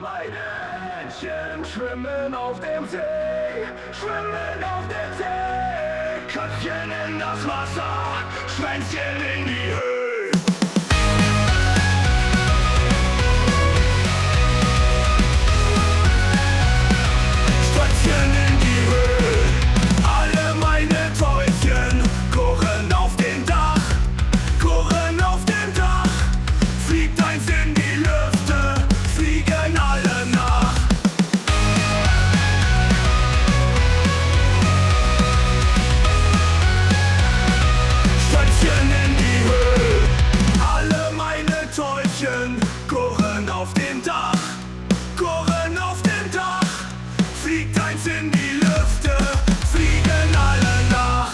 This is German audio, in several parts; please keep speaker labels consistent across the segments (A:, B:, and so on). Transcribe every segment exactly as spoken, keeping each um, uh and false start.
A: Meine Händchen schwimmen auf dem See, schwimmen auf dem See. Köpfchen in das Wasser, Schwänzchen in die Höhe. Stöckchen in die Höhe. Alle meine Täubchen kurren auf dem Dach, kurren auf dem Dach. Fliegt eins in die Lüfte, fliegen alle nach. Stöckchen in die Höhe. Alle meine Täubchen kurren auf dem Dach, kurren auf dem Dach. Fliegt eins in die Lüfte, fliegen alle nach.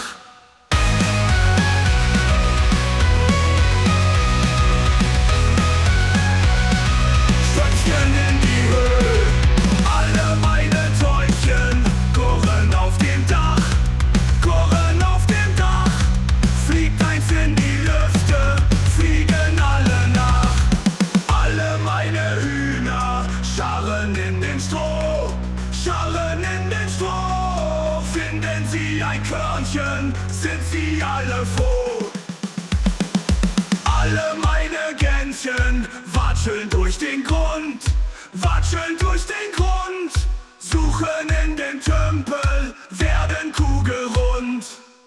A: Stöckchen in die Höhe. Alle meine Täubchen kurren auf dem Dach, kurren auf dem Dach. Fliegt eins in die Lüfte, fliegen alle nach. Alle meine Hühner scharren in den Stroh, scharren in den Stroh. Finden sie ein Körnchen, sind sie alle froh. Alle meine Gänschen watscheln durch den Grund, watscheln durch den Grund. Suchen in den Tümpel, werden kugelrund.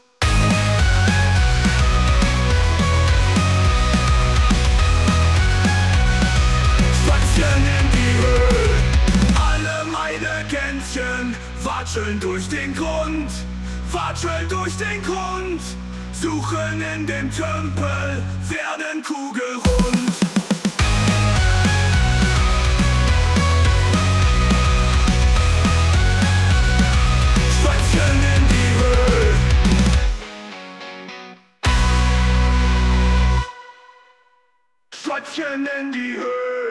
A: Stöckchen in die Höhe. Alle meine Gänschen watscheln durch den Grund, watscheln durch den Grund. Suchen in dem Tümpel, werden kugelrund. Stöckchen in die Höhe. Stöckchen in die Höhe.